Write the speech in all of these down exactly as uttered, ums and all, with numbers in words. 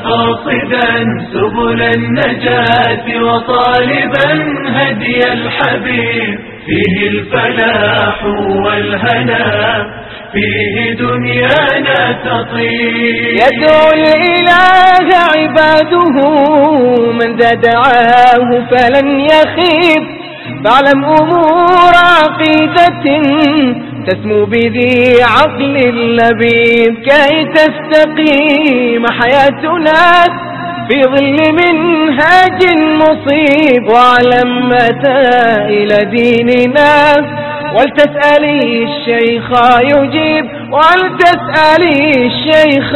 قاصدا سبل النجاة وطالبا هدي الحبيب، فيه الفلاح والهنا، فيه دنيانا تطيب. يدعو الإله عباده من ذا دعاه فلن يخيب، فاعلم أمور عقيدة تسمو بذي عقل لبيب، كي تستقيم حياتنا في ظل منهاج مصيب. واعلم متى إلى ديننا ولتسألي الشيخ يجيب، ولتسألي الشيخ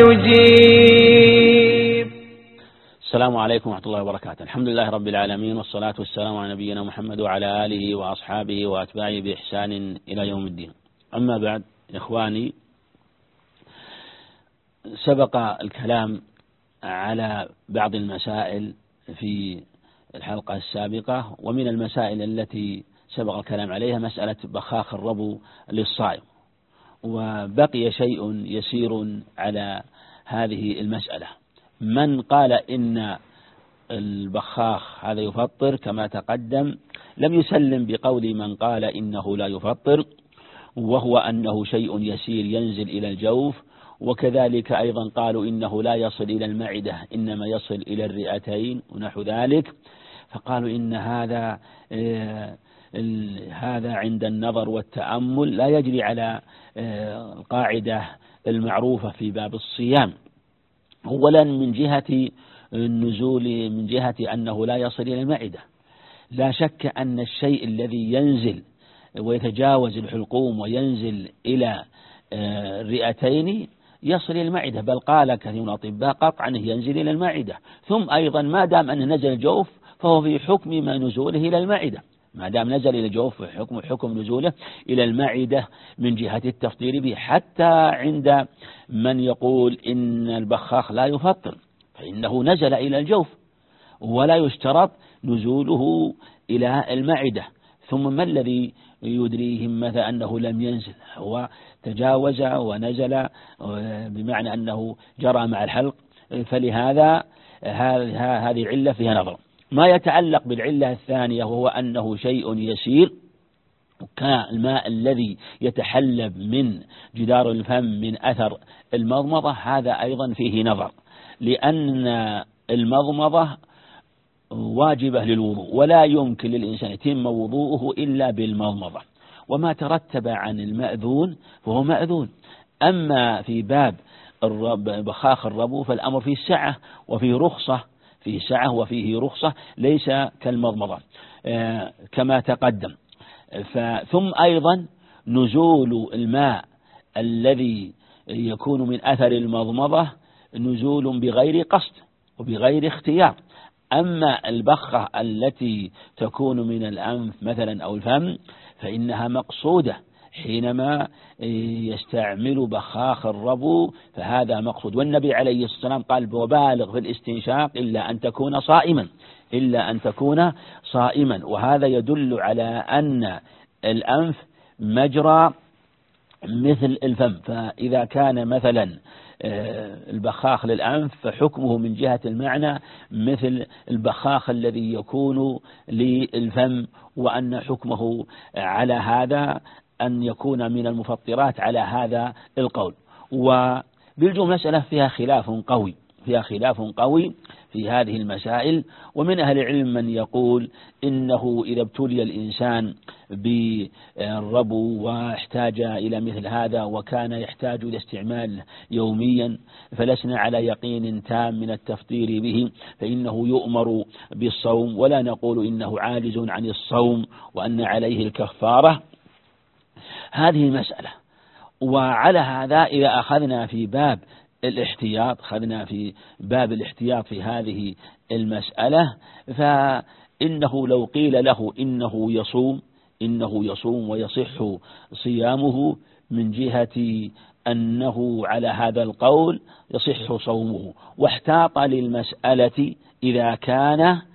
يجيب. السلام عليكم ورحمة الله وبركاته. الحمد لله رب العالمين، والصلاة والسلام على نبينا محمد وعلى آله وأصحابه وأتباعه بإحسان إلى يوم الدين. أما بعد إخواني، سبق الكلام على بعض المسائل في الحلقة السابقة، ومن المسائل التي سبق الكلام عليها مسألة بخاخ الربو للصائم، وبقي شيء يسير على هذه المسألة. من قال إن البخاخ هذا يفطر كما تقدم لم يسلم بقول من قال إنه لا يفطر، وهو أنه شيء يسير ينزل إلى الجوف، وكذلك أيضا قالوا إنه لا يصل إلى المعدة إنما يصل إلى الرئتين ونحو ذلك، فقالوا إن هذا هذا عند النظر والتأمل لا يجري على القاعدة المعروفة في باب الصيام، أولا من جهة النزول، من جهة أنه لا يصل إلى المعدة. لا شك أن الشيء الذي ينزل ويتجاوز الحلقوم وينزل إلى الرئتين يصل إلى المعدة، بل قال كثير من الأطباء قطعا ينزل إلى المعدة. ثم أيضا ما دام أن نزل الجوف فهو في حكم ما نزوله إلى المعدة، ما دام نزل إلى الجوف حكم حكم نزوله إلى المعدة من جهة التفطير به. حتى عند من يقول إن البخاخ لا يفطر فإنه نزل إلى الجوف ولا يشترط نزوله إلى المعدة. ثم ما الذي يدريهم مثلا أنه لم ينزل؟ هو تجاوز ونزل بمعنى أنه جرى مع الحلق، فلهذا هذه علة فيها نظر. ما يتعلق بالعلة الثانية وهو أنه شيء يسير كالماء الذي يتحلب من جدار الفم من أثر المضمضة، هذا أيضا فيه نظر، لأن المضمضة واجبة للوضوء ولا يمكن للإنسان يتم وضوءه إلا بالمضمضة، وما ترتب عن المأذون فهو مأذون. أما في باب بخاخ الربو فالأمر فيه سعة وفيه رخصة، فيه سعة وفيه رخصة، ليس كالمضمضة كما تقدم. ثم أيضا نزول الماء الذي يكون من أثر المضمضة نزول بغير قصد وبغير اختيار. أما البخة التي تكون من الأنف مثلا أو الفم فإنها مقصودة، حينما يستعمل بخاخ الربو فهذا مقصود. والنبي عليه الصلاة والسلام قال: وبالغ في الاستنشاق إلا أن تكون صائما، إلا أن تكون صائما. وهذا يدل على أن الأنف مجرى مثل الفم، فإذا كان مثلا البخاخ للأنف فحكمه من جهة المعنى مثل البخاخ الذي يكون للفم، وأن حكمه على هذا أن يكون من المفطرات على هذا القول. وبالجملة مسألة فيها خلاف قوي، فيها خلاف قوي في هذه المسائل. ومن أهل العلم من يقول إنه إذا ابتلي الإنسان بالربو واحتاج إلى مثل هذا وكان يحتاج إلى استعمال يوميا فلسنا على يقين تام من التفطير به، فإنه يؤمر بالصوم، ولا نقول إنه عاجز عن الصوم وأن عليه الكفارة. هذه مسألة. وعلى هذا إذا أخذنا في باب الاحتياط، خذنا في باب الاحتياط في هذه المسألة، فإنه لو قيل له إنه يصوم إنه يصوم ويصح صيامه من جهة أنه على هذا القول يصح صومه، واحتاط للمسألة إذا كان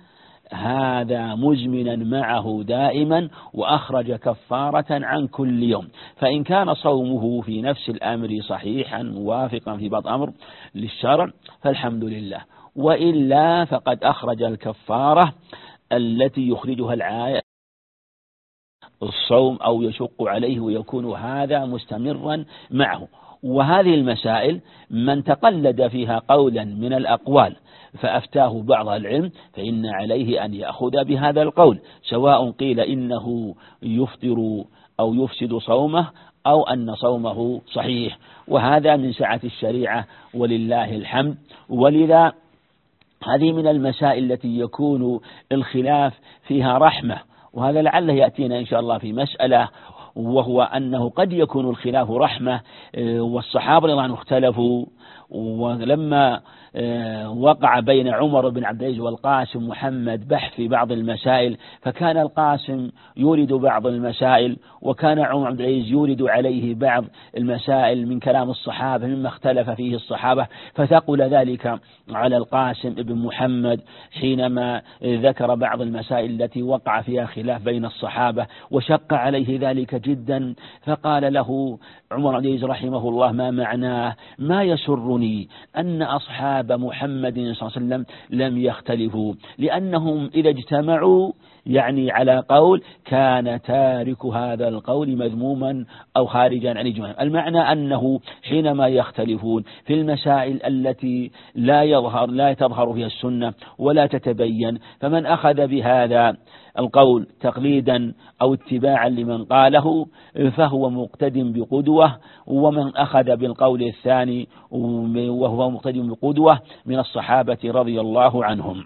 هذا مزمنا معه دائما وأخرج كفارة عن كل يوم. فإن كان صومه في نفس الأمر صحيحا موافقا في بعض أمر للشرع فالحمد لله، وإلا فقد أخرج الكفارة التي يخرجها العاية الصوم أو يشق عليه ويكون هذا مستمرا معه. وهذه المسائل من تقلد فيها قولا من الأقوال فأفتاه بعض العلم فإن عليه أن يأخذ بهذا القول، سواء قيل إنه يفطر أو يفسد صومه أو أن صومه صحيح، وهذا من سعة الشريعة ولله الحمد. ولذا هذه من المسائل التي يكون الخلاف فيها رحمة، وهذا لعله يأتينا إن شاء الله في مسألة، وهو أنه قد يكون الخلاف رحمة. والصحابة رضي الله عنهم اختلفوا، ولما وقع بين عمر بن عبد العزيز والقاسم محمد بحث في بعض المسائل، فكان القاسم يورد بعض المسائل وكان عمر بن عبد العزيز يورد عليه بعض المسائل من كلام الصحابة مما اختلف فيه الصحابة، فثقل ذلك على القاسم بن محمد حينما ذكر بعض المسائل التي وقع فيها خلاف بين الصحابة، وشق عليه ذلك جدا. فقال له عمر بن عبد العزيز رحمه الله: ما معناه؟ ما يسرني أن أصحاب محمد صلى الله عليه وسلم لم يختلفوا، لأنهم إذا اجتمعوا يعني على قول كان تارك هذا القول مذموما أو خارجا عن الإجماع. المعنى أنه حينما يختلفون في المسائل التي لا يظهر لا تظهر فيها السنة ولا تتبين، فمن أخذ بهذا القول تقليدا أو اتباعا لمن قاله فهو مقتد بقدوة، ومن أخذ بالقول الثاني وهو مقتد بقدوة من الصحابة رضي الله عنهم.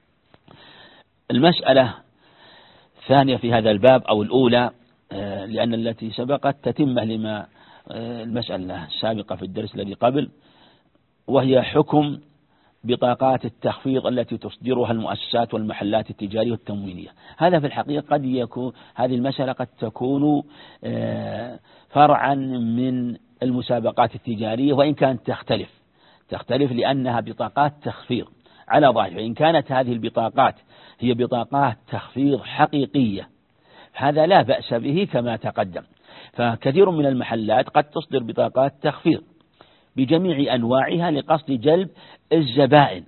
المسألة الثانية في هذا الباب أو الأولى، لأن التي سبقت تتمة لما المسألة السابقة في الدرس الذي قبل، وهي حكم بطاقات التخفيض التي تصدرها المؤسسات والمحلات التجارية والتموينية. هذا في الحقيقة قد يكون هذه المسألة قد تكون فرعا من المسابقات التجارية، وإن كانت تختلف تختلف لأنها بطاقات تخفيض على ظاهر. فإن كانت هذه البطاقات هي بطاقات تخفيض حقيقية هذا لا بأس به كما تقدم. فكثير من المحلات قد تصدر بطاقات تخفيض بجميع أنواعها لقصد جلب الزبائن،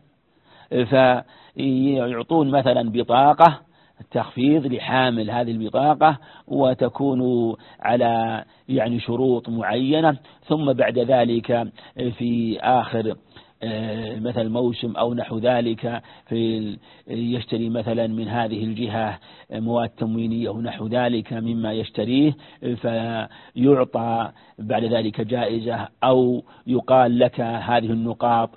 فيعطون مثلا بطاقة تخفيض لحامل هذه البطاقة وتكون على يعني شروط معينة، ثم بعد ذلك في آخر مثل موسم أو نحو ذلك في يشتري مثلا من هذه الجهة مواد تموينية أو نحو ذلك مما يشتريه، فيعطى بعد ذلك جائزة أو يقال لك هذه النقاط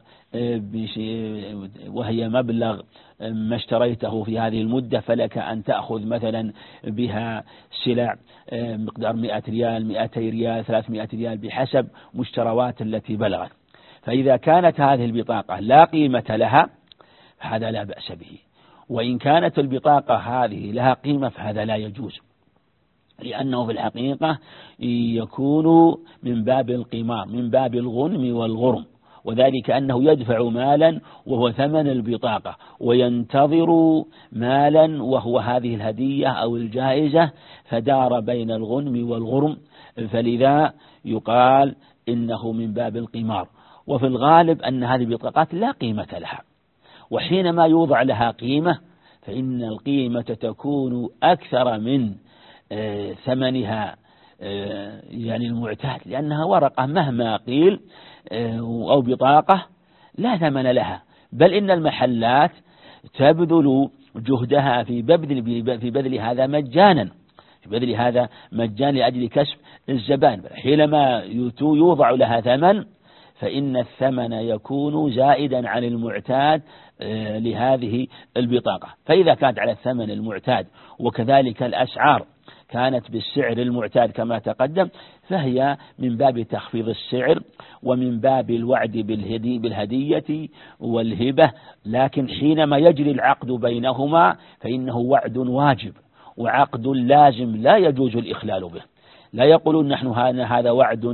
وهي مبلغ ما اشتريته في هذه المدة، فلك أن تأخذ مثلا بها سلع مقدار مئة ريال مئتي ريال ثلاثمائة ريال بحسب مشتروات التي بلغت. فإذا كانت هذه البطاقة لا قيمة لها فهذا لا بأس به، وإن كانت البطاقة هذه لها قيمة فهذا لا يجوز، لأنه في الحقيقة يكون من باب القمار من باب الغنم والغرم، وذلك أنه يدفع مالا وهو ثمن البطاقة وينتظر مالا وهو هذه الهدية أو الجائزة، فدار بين الغنم والغرم، فلذا يقال إنه من باب القمار. وفي الغالب أن هذه البطاقات لا قيمة لها، وحينما يوضع لها قيمة فإن القيمة تكون أكثر من ثمنها يعني المعتاد، لأنها ورقة مهما قيل أو بطاقة لا ثمن لها، بل إن المحلات تبذل جهدها في بذل في بذل هذا مجانا في بذل هذا مجانا لأجل كسب الزبائن. حينما يوضع لها ثمن فإن الثمن يكون زائدا عن المعتاد لهذه البطاقة. فإذا كانت على الثمن المعتاد وكذلك الأسعار كانت بالسعر المعتاد كما تقدم فهي من باب تخفيض السعر ومن باب الوعد بالهدي بالهدية والهبة، لكن حينما يجري العقد بينهما فإنه وعد واجب وعقد لازم لا يجوز الإخلال به. لا يقولون نحن هذا وعد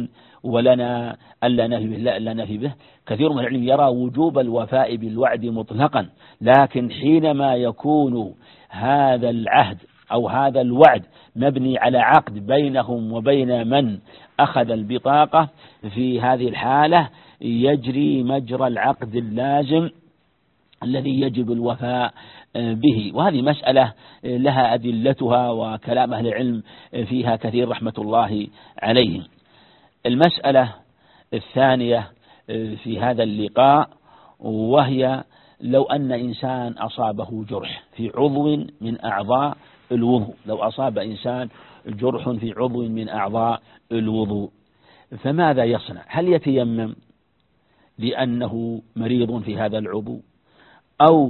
ولنا ألا نفي به لا ألا نفي به. كثير من العلم يرى وجوب الوفاء بالوعد مطلقا، لكن حينما يكون هذا العهد أو هذا الوعد مبني على عقد بينهم وبين من أخذ البطاقة، في هذه الحالة يجري مجرى العقد اللازم الذي يجب الوفاء به. وهذه مسألة لها أدلتها وكلام أهل العلم فيها كثير رحمة الله عليهم. المسألة الثانية في هذا اللقاء، وهي لو أن إنسان أصابه جرح في عضو من أعضاء الوضوء، لو أصاب إنسان جرح في عضو من أعضاء الوضوء فماذا يصنع؟ هل يتيمم لأنه مريض في هذا العضو، أو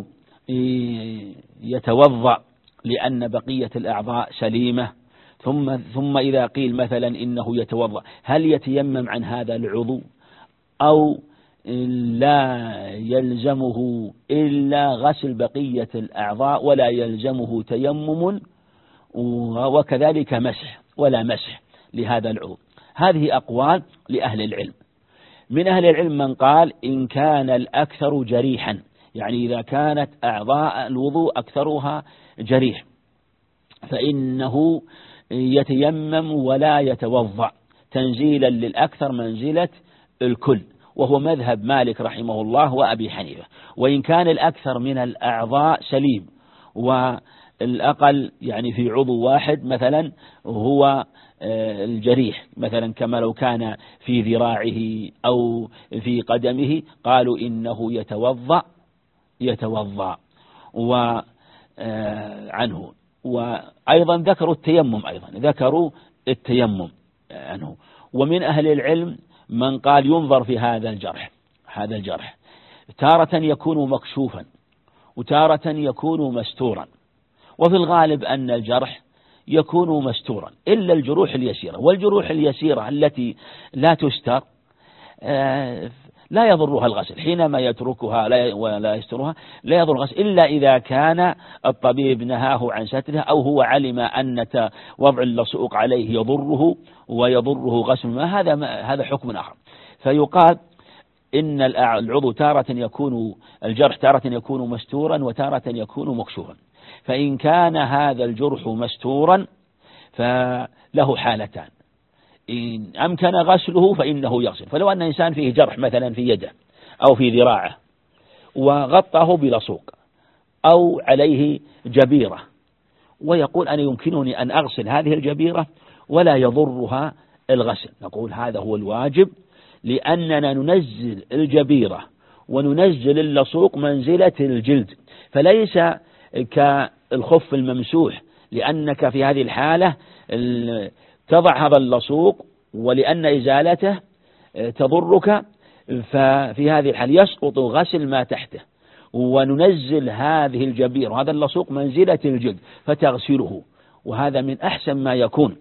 يتوضأ لأن بقية الأعضاء سليمة؟ ثم ثم إذا قيل مثلا إنه يتوضأ، هل يتيمم عن هذا العضو أو لا يلزمه إلا غسل بقية الأعضاء ولا يلزمه تيمم وكذلك مسح ولا مسح لهذا العضو؟ هذه أقوال لأهل العلم. من أهل العلم من قال إن كان الأكثر جريحا، يعني إذا كانت أعضاء الوضوء أكثرها جريح فإنه يتيمم ولا يتوضأ تنزيلا للأكثر منزلة الكل، وهو مذهب مالك رحمه الله وأبي حنيفة. وإن كان الأكثر من الأعضاء سليم والأقل يعني في عضو واحد مثلا هو الجريح، مثلا كما لو كان في ذراعه أو في قدمه، قالوا إنه يتوضأ يتوضأ وعنه. وأيضا ذكروا التيمم، أيضا ذكروا التيمم عنه. ومن أهل العلم من قال ينظر في هذا الجرح، هذا الجرح تارة يكون مكشوفا وتارة يكون مستورا، وفي الغالب أن الجرح يكون مستورا إلا الجروح اليسيرة، والجروح اليسيرة التي لا تستر لا يضرها الغسل، حينما يتركها لا ولا يسترها لا يضر الغسل إلا إذا كان الطبيب نهاه عن سترها أو هو علم أن وضع اللصوق عليه يضره ويضره غسل ما، هذا هذا حكم آخر. فيقال إن العضو تارة يكون الجرح تارة يكون مستورا وتارة يكون مكشوفا. فإن كان هذا الجرح مستورا فله حالتان، إن أمكن غسله فإنه يغسل. فلو أن إنسان فيه جرح مثلا في يده أو في ذراعه وغطاه بلصوق أو عليه جبيرة ويقول أنا يمكنني أن أغسل هذه الجبيرة ولا يضرها الغسل، نقول هذا هو الواجب، لأننا ننزل الجبيرة وننزل اللصوق منزلة الجلد، فليس كالخف الممسوح، لأنك في هذه الحالة تضع هذا اللصوق ولأن إزالته تضرك، ففي هذه الحالة يسقط غسل ما تحته، وننزل هذه الجبير وهذا اللصوق منزلة الجلد فتغسله، وهذا من أحسن ما يكون،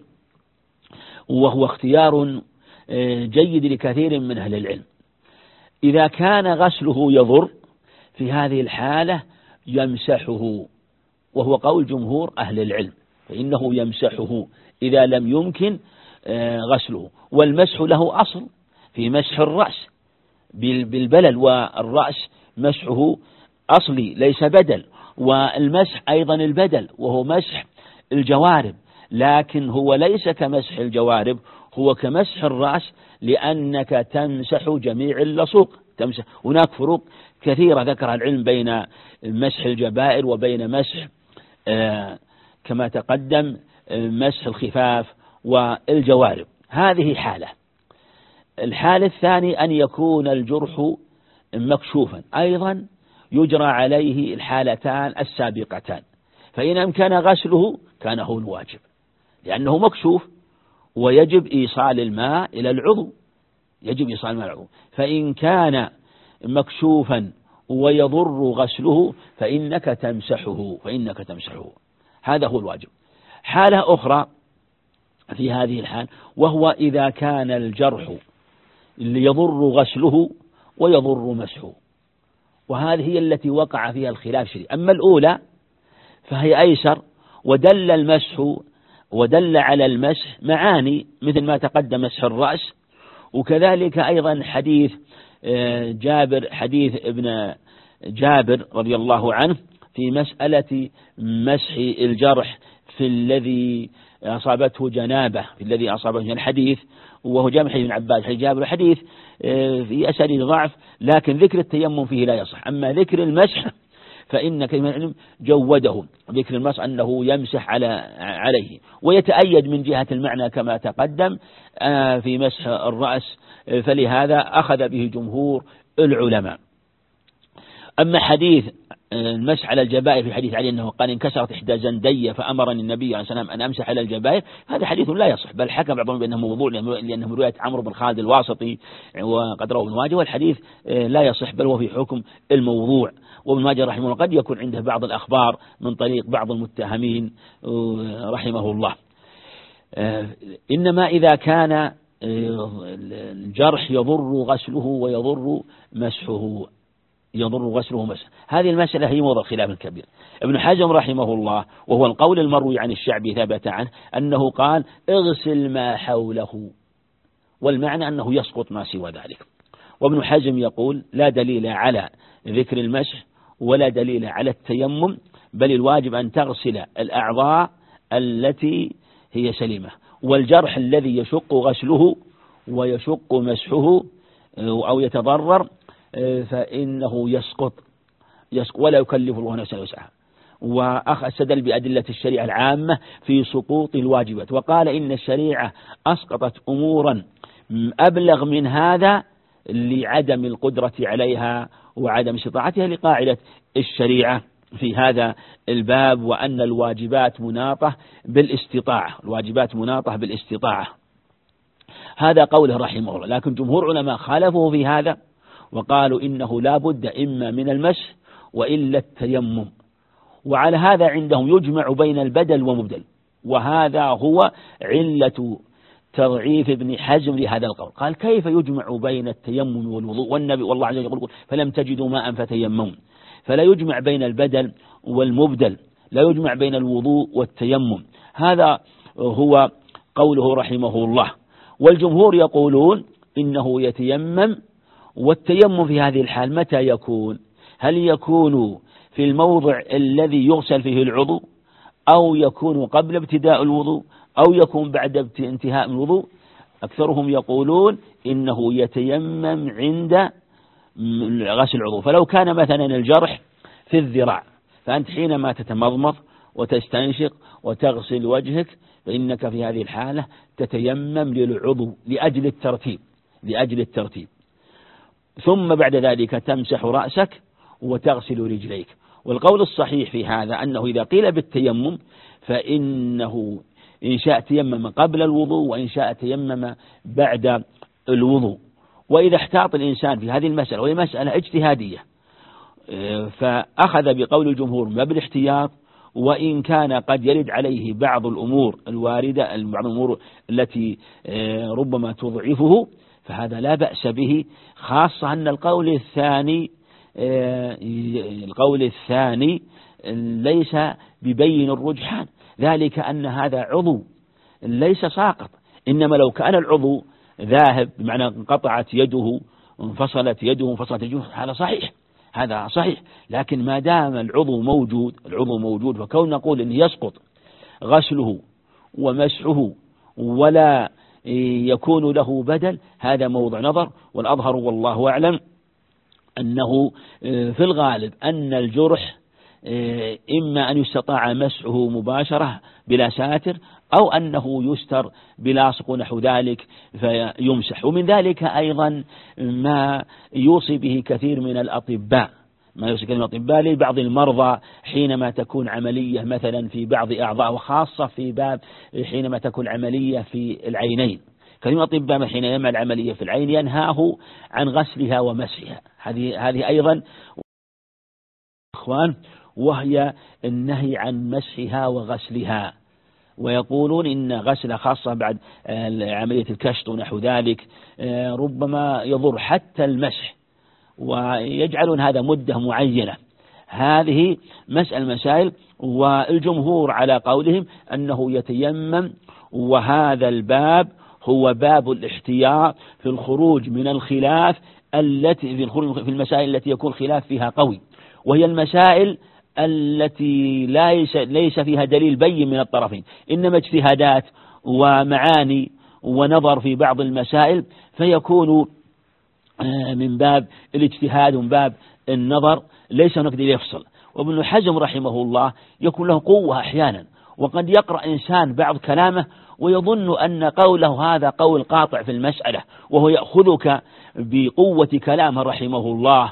وهو اختيار جيد لكثير من أهل العلم. إذا كان غسله يضر في هذه الحالة يمسحه، وهو قول جمهور أهل العلم، فإنه يمسحه إذا لم يمكن غسله. والمسح له أصل في مسح الرأس بالبلل، والرأس مسحه أصلي ليس بدل، والمسح أيضا البدل وهو مسح الجوارب، لكن هو ليس كمسح الجوارب، هو كمسح الرأس لأنك تمسح جميع اللصوق تمسح. هناك فروق كثيرة ذكرها العلم بين مسح الجبائر وبين مسح آه كما تقدم مسح الخفاف والجوارب. هذه حالة. الحالة الثانية أن يكون الجرح مكشوفا، أيضا يجرى عليه الحالتان السابقتان، فإن أمكن غسله كان هو الواجب لأنه مكشوف ويجب إيصال الماء إلى العضو، يجب إيصال الماء إلى العضو. فإن كان مكشوفا ويضر غسله فإنك تمسحه فإنك تمسحه هذا هو الواجب. حالة أخرى في هذه الحال وهو إذا كان الجرح يضر غسله ويضر مسحه، وهذه هي التي وقع فيها الخلاف الشديد. أما الأولى فهي أيسر، ودل المسح ودل على المسح معاني مثل ما تقدم مسح الرأس وكذلك أيضا حديث جابر حديث ابن جابر رضي الله عنه في مسألة مسح الجرح في الذي أصابته جنابه في الذي أصابته جنابه الحديث، وهو جامع حديث ابن عباس حديث جابر حديث في أسانيد ضعف، لكن ذكر التيمم فيه لا يصح. أما ذكر المسح فإن كلمة العلم جوده، ذكر المسح أنه يمسح على عليه، ويتأيد من جهة المعنى كما تقدم في مسح الرأس، فلهذا أخذ به جمهور العلماء. أما حديث المسح على الجبائر في حديث علي أنه قال انكسرت إحدى زندي فأمرني النبي عليه الصلاة والسلام أن أمسح على الجبائر، هذا حديث لا يصح، بل حكم بعضهم بأنه موضوع لأنه من رواية عمرو بن خالد الواسطي وقد رواه ابن ماجه، والحديث لا يصح بل هو في حكم الموضوع. وابن ماجه رحمه الله قد يكون عنده بعض الأخبار من طريق بعض المتهمين رحمه الله. إنما إذا كان الجرح يضر غسله ويضر مسحه يضر غسله ومسحه، هذه المسألة هي موضع خلاف كبير. ابن حزم رحمه الله وهو القول المروي عن الشعبي ثبت عنه أنه قال اغسل ما حوله، والمعنى أنه يسقط ما سوى ذلك. وابن حزم يقول لا دليل على ذكر المسح ولا دليل على التيمم، بل الواجب أن تغسل الأعضاء التي هي سليمة، والجرح الذي يشق غسله ويشق مسحه أو يتضرر فإنه يسقط يسقط ولا يكلف الله نفسا وسعها. واستدل بأدلة الشريعة العامة في سقوط الواجبات، وقال إن الشريعة أسقطت أمورا أبلغ من هذا لعدم القدرة عليها وعدم استطاعتها، لقاعدة الشريعة في هذا الباب وأن الواجبات مناطة بالاستطاعة الواجبات مناطة بالاستطاعة هذا قوله رحمه الله. لكن جمهور علماء خالفوا في هذا وقالوا إنه لا بد إما من المسح وإلا التيمم، وعلى هذا عندهم يجمع بين البدل ومبدل، وهذا هو علة تضعيف ابن حزم لهذا القول. قال كيف يجمع بين التيمم والوضوء والنبي والله عز وجل يقول فلم تجدوا ماء فتيمموا، فلا يجمع بين البدل والمبدل، لا يجمع بين الوضوء والتيمم. هذا هو قوله رحمه الله. والجمهور يقولون إنه يتيمم، والتيمم في هذه الحال متى يكون؟ هل يكون في الموضع الذي يغسل فيه العضو، أو يكون قبل ابتداء الوضوء، أو يكون بعد انتهاء الوضوء؟ أكثرهم يقولون إنه يتيمم عند غسل العضو. فلو كان مثلا الجرح في الذراع، فأنت حينما تتمضمض وتستنشق وتغسل وجهك فإنك في هذه الحالة تتيمم للعضو لأجل الترتيب لأجل الترتيب ثم بعد ذلك تمسح رأسك وتغسل رجليك. والقول الصحيح في هذا أنه إذا قيل بالتيمم فإنه إن شاء تيمم قبل الوضوء وإن شاء تيمم بعد الوضوء. وإذا احتاط الإنسان في هذه المسألة وهي مسألة اجتهادية فأخذ بقول الجمهور ما بالاحتياط، وإن كان قد يرد عليه بعض الأمور الواردة بعض الأمور التي ربما تضعفه فهذا لا بأس به، خاصة أن القول الثاني القول الثاني ليس ببين الرجحان، ذلك أن هذا عضو ليس ساقط، إنما لو كان العضو ذاهب بمعنى انقطعت يده انفصلت يده انفصلت يده هذا صحيح هذا صحيح لكن ما دام العضو موجود العضو موجود فكون نقول إنه يسقط غسله ومسحه ولا يكون له بدل هذا موضع نظر. والأظهر والله أعلم أنه في الغالب أن الجرح إما أن يستطاع مسحه مباشرة بلا ساتر أو أنه يستر بلاصق نحو ذلك فيمسح. ومن ذلك أيضا ما يوصي به كثير من الأطباء ما يوصي كثير من الأطباء لبعض المرضى حينما تكون عملية مثلا في بعض أعضاء، وخاصة في باب حينما تكون عملية في العينين. كثير من الأطباء حين يعمل عملية في العين ينهاه عن غسلها ومسحها، هذه هذه أيضا إخوان وهي النهي عن مسحها وغسلها، ويقولون إن غسل خاصة بعد عملية الكشط ونحو ذلك ربما يضر حتى المسح، ويجعلون هذا مدة معينة. هذه مسألة مسائل، والجمهور على قولهم أنه يتيمم، وهذا الباب هو باب الاحتياط في الخروج من الخلاف التي في الخروج في المسائل التي يكون خلاف فيها قوي، وهي المسائل التي ليس ليس فيها دليل بين من الطرفين، إنما اجتهادات ومعاني ونظر في بعض المسائل، فيكون من باب الاجتهاد ومن باب النظر، ليس هناك دليل يفصل. وابن حزم رحمه الله يكون له قوة أحيانا، وقد يقرأ إنسان بعض كلامه ويظن أن قوله هذا قول قاطع في المسألة، وهو يأخذك بقوة كلامه رحمه الله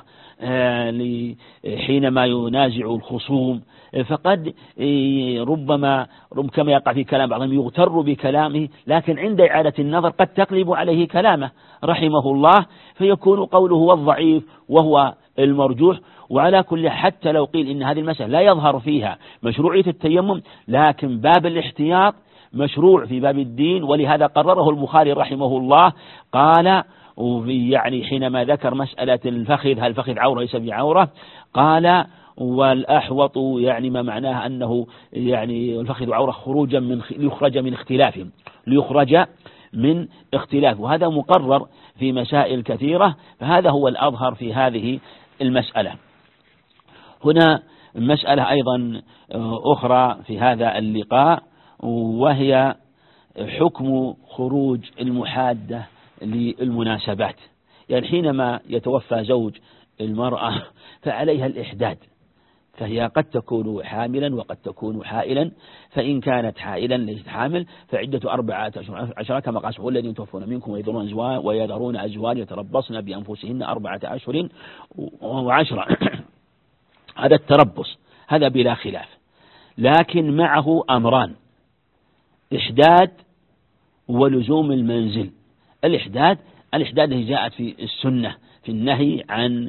حينما ينازع الخصوم، فقد ربما كما يقع في كلام بعضهم يغتر بكلامه، لكن عند إعادة النظر قد تقلب عليه كلامه رحمه الله، فيكون قوله هو الضعيف وهو المرجوح. وعلى كل حتى لو قيل إن هذه المسألة لا يظهر فيها مشروعية التيمم، لكن باب الاحتياط مشروع في باب الدين، ولهذا قرره البخاري رحمه الله. قال يعني حينما ذكر مسألة الفخذ، هل الفخذ عورة ليس بعورة، قال والأحوط يعني ما معناه أنه يعني الفخذ عورة خروجا من ليخرج من اختلافهم ليخرج من اختلاف، وهذا مقرر في مسائل كثيرة، فهذا هو الأظهر في هذه المسألة. هنا مسألة أيضا أخرى في هذا اللقاء، وهي حكم خروج المحادة للمناسبات. يعني حينما يتوفى زوج المرأة فعليها الإحداد، فهي قد تكون حاملا وقد تكون حائلا، فإن كانت حائلا ليست حامل فعدة أربعة أشهر كما قال سبحانه الذين يتوفون منكم ويذرون أزواج يتربصن بأنفسهن أربعة أشهر وعشرة. هذا التربص هذا بلا خلاف، لكن معه أمران: إحداد ولزوم المنزل. الإحداد الإحداد التي جاءت في السنة في النهي عن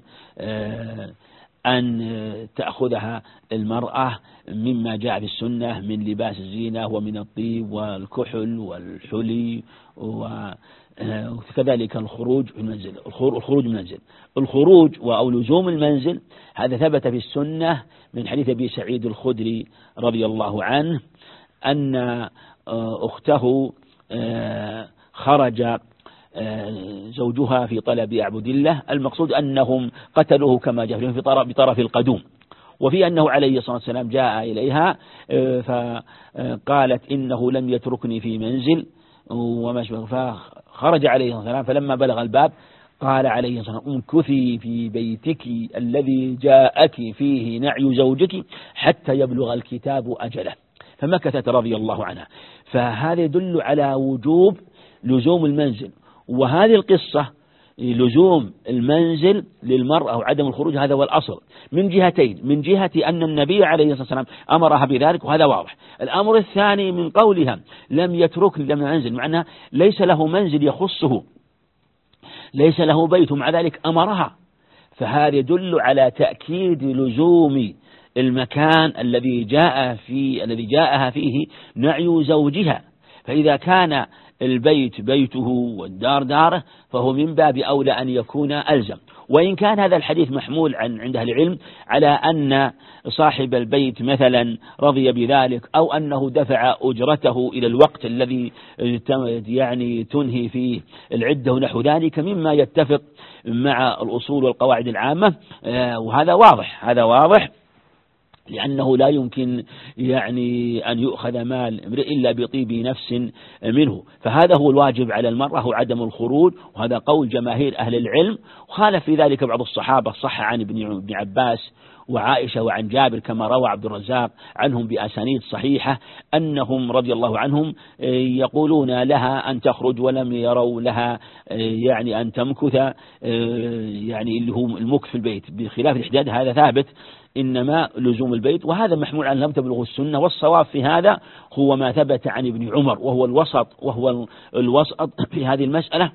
أن تأخذها المرأة مما جاء في السنة من لباس الزينة ومن الطيب والكحل والحلي، وكذلك الخروج من المنزل الخروج من المنزل الخروج أو لزوم المنزل. هذا ثبت في السنة من حديث أبي سعيد الخدري رضي الله عنه أن أخته خرج زوجها في طلب أعبد الله، المقصود أنهم قتلوه كما جاء في طرف بطرف القدوم، وفي أنه عليه الصلاة والسلام جاء إليها فقالت إنه لم يتركني في منزل وما شابه، فخرج عليه الصلاة والسلام، فلما بلغ الباب قال عليه الصلاة والسلام: امكثي في بيتك الذي جاءك فيه نعي زوجك حتى يبلغ الكتاب أجله، فمكثت رضي الله عنها. فهذا يدل على وجوب لزوم المنزل. وهذه القصة لزوم المنزل للمرأة وعدم الخروج هذا هو الأصل من جهتين: من جهة أن النبي عليه الصلاة والسلام أمرها بذلك وهذا واضح. الأمر الثاني من قولها لم يتركني لم ينزل، معناه ليس له منزل يخصه، ليس له بيت، مع ذلك أمرها، فهذا يدل على تأكيد لزوم المكان الذي جاء في الذي جاءها فيه نعي زوجها. فإذا كان البيت بيته والدار داره فهو من باب أولى أن يكون ألزم. وإن كان هذا الحديث محمول عن عند أهل العلم على أن صاحب البيت مثلا رضي بذلك، أو أنه دفع أجرته إلى الوقت الذي يعني تنهي فيه العدة ونحو ذلك، مما يتفق مع الأصول والقواعد العامة، وهذا واضح هذا واضح لأنه لا يمكن يعني أن يؤخذ مال امرئ إلا بطيب نفس منه. فهذا هو الواجب على المرأة عدم الخروج، وهذا قول جماهير أهل العلم. وخالف في ذلك بعض الصحابة، صح عن ابن عباس وعائشة وعن جابر كما روى عبد الرزاق عنهم بأسانيد صحيحة أنهم رضي الله عنهم يقولون لها أن تخرج ولم يروا لها يعني أن تمكث، يعني اللي هو المكث في البيت، بخلاف الإحداد هذا ثابت، إنما لزوم البيت، وهذا محمول عن لم تبلغ السنة. والصواب في هذا هو ما ثبت عن ابن عمر، وهو الوسط وهو الوسط في هذه المسألة،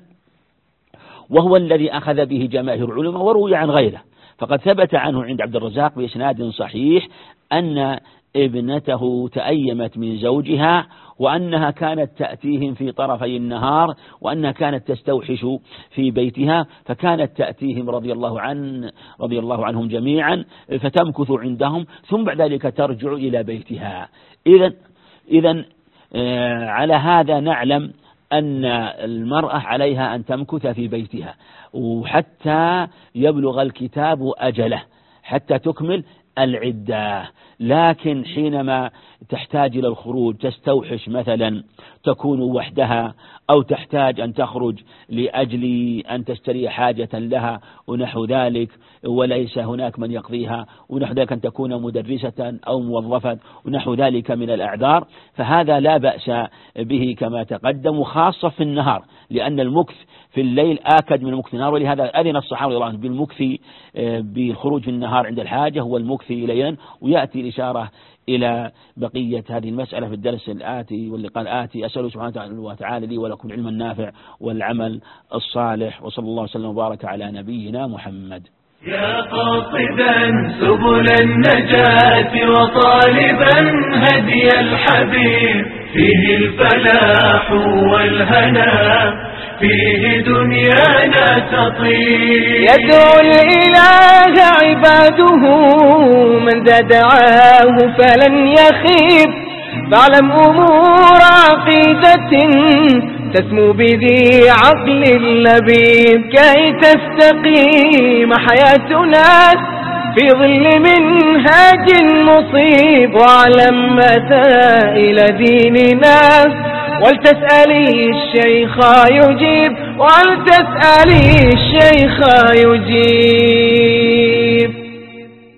وهو الذي أخذ به جماهير العلماء وروي عن غيره. فقد ثبت عنه عند عبد الرزاق بإسناد صحيح أن ابنته تأيمت من زوجها، وأنها كانت تأتيهم في طرفي النهار، وأنها كانت تستوحش في بيتها، فكانت تأتيهم رضي الله عن رضي الله عنهم جميعا فتمكث عندهم، ثم بعد ذلك ترجع إلى بيتها. إذن إذن على هذا نعلم أن المرأة عليها أن تمكث في بيتها وحتى يبلغ الكتاب أجله، حتى تكمل العدة. لكن حينما تحتاج إلى الخروج، تستوحش مثلا، تكون وحدها، أو تحتاج أن تخرج لأجل أن تشتري حاجة لها ونحو ذلك، وليس هناك من يقضيها، ونحو ذلك أن تكون مدرسة أو موظفة ونحو ذلك من الأعذار، فهذا لا بأس به كما تقدم، وخاصة في النهار، لأن المكث في الليل آكد من المكث في النهار، ولهذا أذن الصحابة رضي الله عنهم بالمكث بالخروج في النهار عند الحاجة هو المكث ليلا. ويأتي الإشارة إلى بقية هذه المسألة في الدرس الآتي واللقاء الآتي. أسأل سبحانه وتعالى لي ولكم العلم النافع والعمل الصالح، وصلى الله وسلم وبارك على نبينا محمد. يا قاصدا سبل النجاة وطالبا هدي الحبيب، فيه الفلاح والهنا، فيه دنيانا تطيب. يدعو الإله عباده من ذا دعاه فلن يخيب، فاعلم أمور عقيدة تسمو بذي عقل لبيب، كي تستقيم حياتنا في ظل منهاج مصيب. واعلم مسائل ديننا ولتسألي الشيخ يجيب، ولتسألي الشيخ يجيب.